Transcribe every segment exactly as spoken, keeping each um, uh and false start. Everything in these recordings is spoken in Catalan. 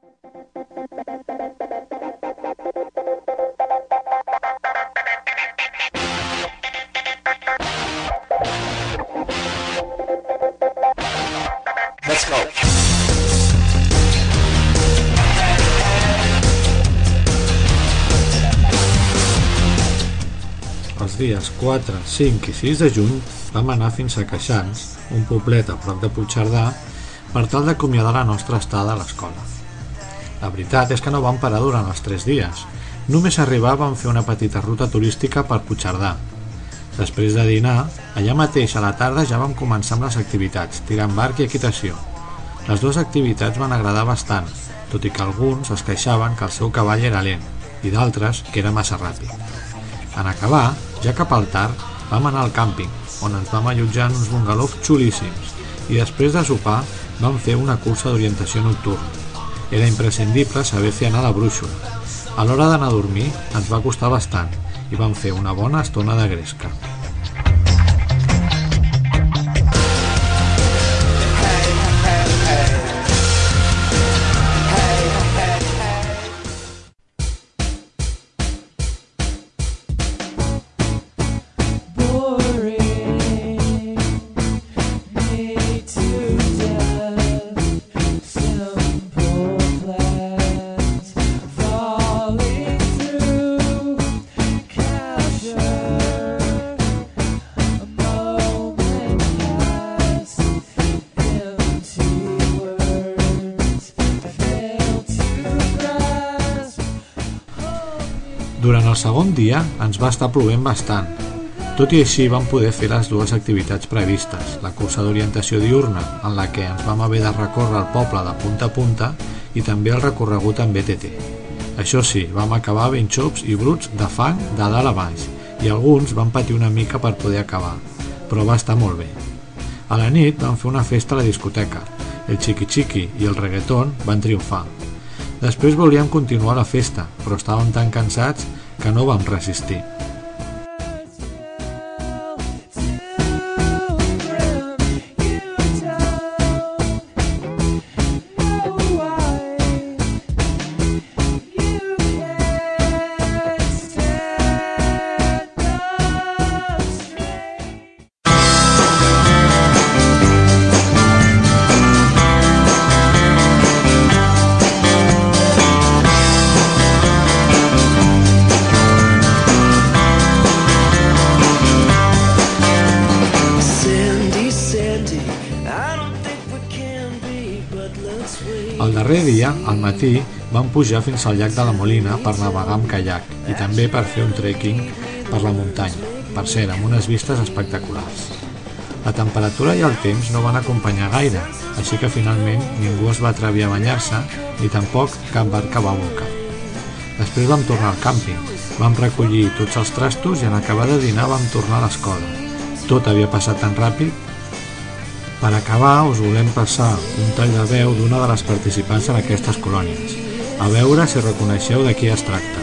Let's go. Els dies quatre, cinc i sis de juny vam anar fins a Queixans, un poblet a prop de Puigcerdà, per tal d'acomiadar la nostra estada a l'escola. La veritat és que no vam parar durant els tres dies. Només arribar vam fer una petita ruta turística per Puigcerdà. Després de dinar, allà mateix a la tarda ja vam començar amb les activitats, tirant barc i equitació. Les dues activitats van agradar bastant, tot i que alguns es queixaven que el seu cavall era lent i d'altres que era massa ràpid. En acabar, ja cap al tard, vam anar al càmping, on ens vam allotjar en uns bungalows xulíssims i després de sopar vam fer una cursa d'orientació nocturna. Era imprescindible saber fer anar la brúixola. A l'hora d'anar a dormir ens va costar bastant i vam fer una bona estona de gresca. Durant el segon dia ens va estar plovent bastant. Tot i així vam poder fer les dues activitats previstes, la cursa d'orientació diurna, en la que ens vam haver de recórrer el poble de punta a punta, i també el recorregut en B T T. Això sí, vam acabar ben xops i bruts de fang de dalt a baix, i alguns van patir una mica per poder acabar, però va estar molt bé. A la nit vam fer una festa a la discoteca. El xiqui-xiqui i el reggaeton van triomfar. Després volíem continuar la festa, però estàvem tan cansats que no vam resistir. El darrer dia, al matí, vam pujar fins al llac de la Molina per navegar amb caiac i també per fer un trekking per la muntanya, per cert, amb unes vistes espectaculars. La temperatura i el temps no van acompanyar gaire, així que finalment ningú es va atrevir a banyar-se ni tampoc cap barca va volcar. Després vam tornar al càmping, vam recollir tots els trastos i en acabar de dinar vam tornar a l'escola. Tot havia passat tan ràpid. Per acabar, us volem passar un tall de veu d'una de les participants en aquestes colònies. A veure si reconeixeu de qui es tracta.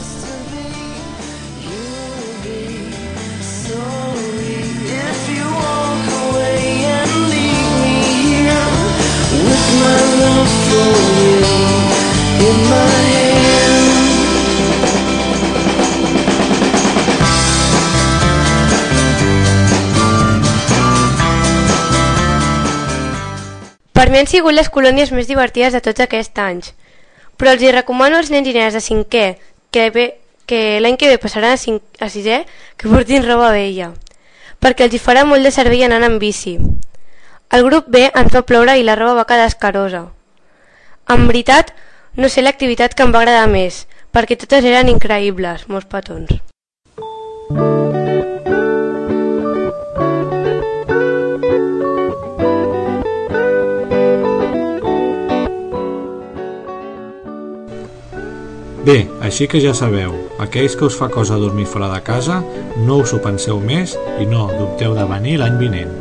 Per mi han sigut les colònies més divertides de tots aquests anys, però els hi recomano als nens i nenes de cinquè que, que l'any que ve passaran a, cinc, a sisè que portin roba vella, perquè els hi farà molt de servei anant en bici. El grup B ens va ploure i la roba va quedar escarosa. En veritat, no sé l'activitat que em va agradar més, perquè totes eren increïbles, molts petons. Bé, així que ja sabeu, aquells que us fa cosa dormir fora de casa, no us ho penseu més i no dubteu de venir l'any vinent.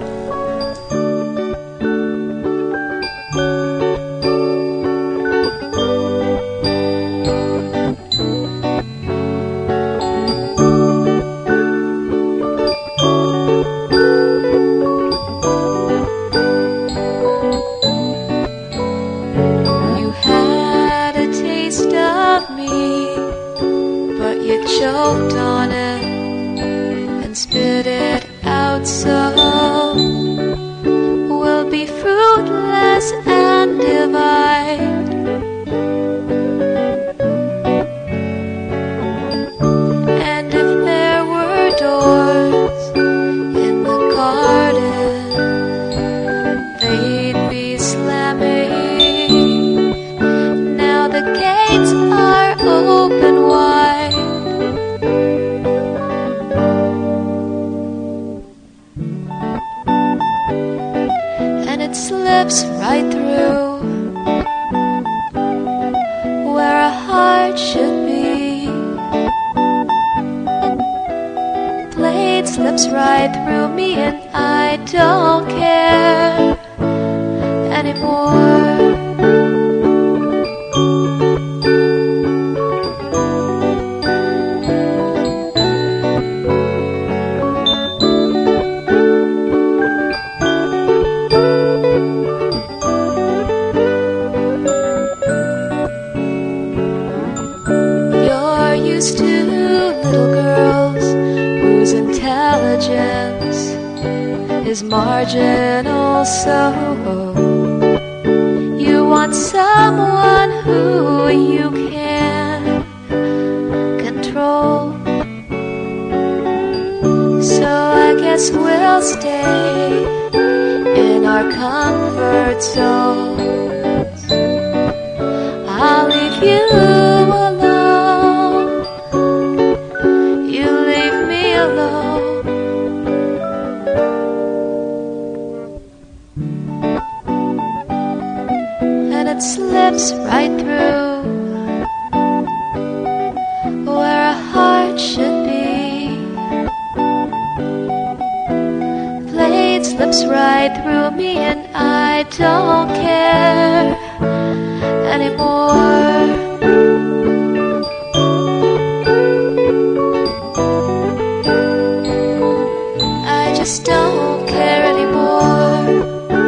You have slips right through me and I don't care anymore. You're used to little girls whose intelligence is marginal, so you want someone who you can control. So I guess we'll stay in our comfort zones. I'll leave you alone, you leave me alone. And it slips right through where a heart should be. The blade slips right through me and I don't care anymore. I just don't care anymore.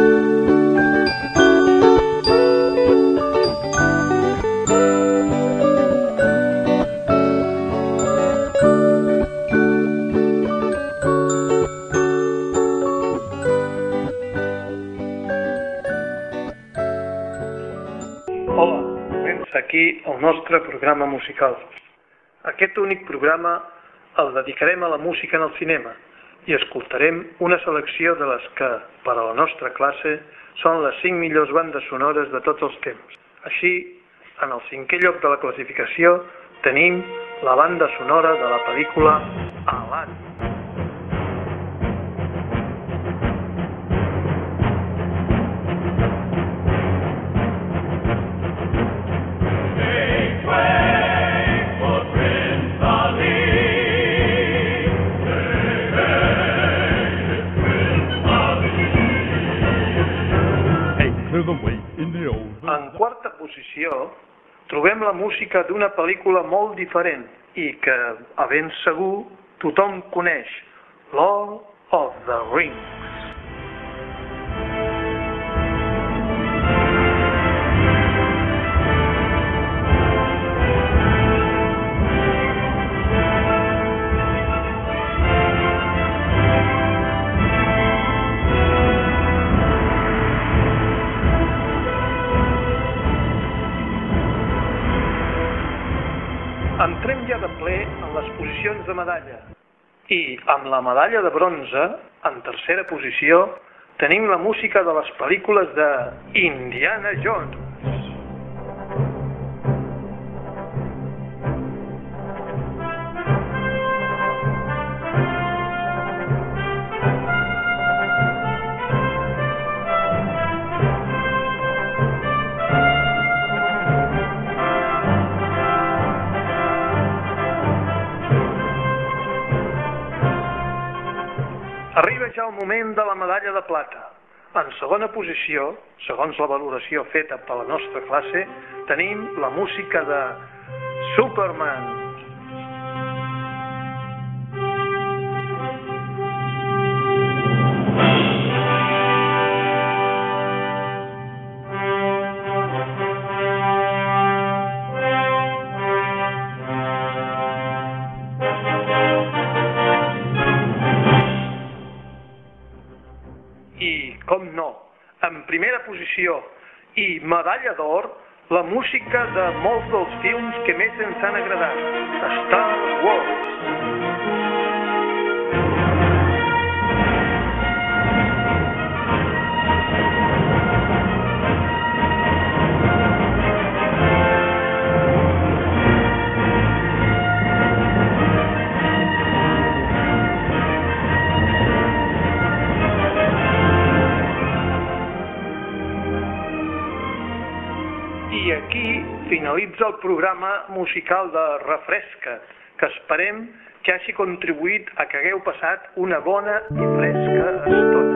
Hola, comença aquí el nostre programa musical. Aquest únic programa el dedicarem a la música en el cinema i escoltarem una selecció de les que, per a la nostra classe, són les cinc millors bandes sonores de tots els temps. Així, en el cinquè lloc de la classificació tenim la banda sonora de la pel·lícula Aladdin. En quarta posició trobem la música d'una pel·lícula molt diferent i que, a ben segur, tothom coneix, Lord of the Rings. Entrem ja de ple en les posicions de medalla i amb la medalla de bronze, en tercera posició, tenim la música de les pel·lícules de Indiana Jones. Arriba ja el moment de la medalla de plata. En segona posició, segons la valoració feta per la nostra classe, tenim la música de Superman. I, com no, en primera posició i medalla d'or, la música de molts dels films que més ens han agradat, Star Wars. I aquí finalitza el programa musical de Refresca, que esperem que hagi contribuït a que hagueu passat una bona i fresca estona.